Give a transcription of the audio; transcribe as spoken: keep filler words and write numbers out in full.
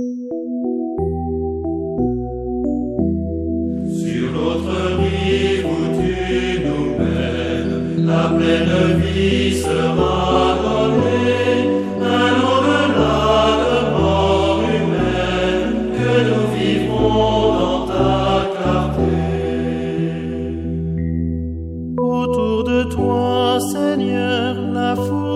Sur l'autre rive où tu nous mènes, la pleine vie sera donnée, un au-delà de mort humaine, que nous vivrons dans ta clarté. Autour de toi, Seigneur, la foule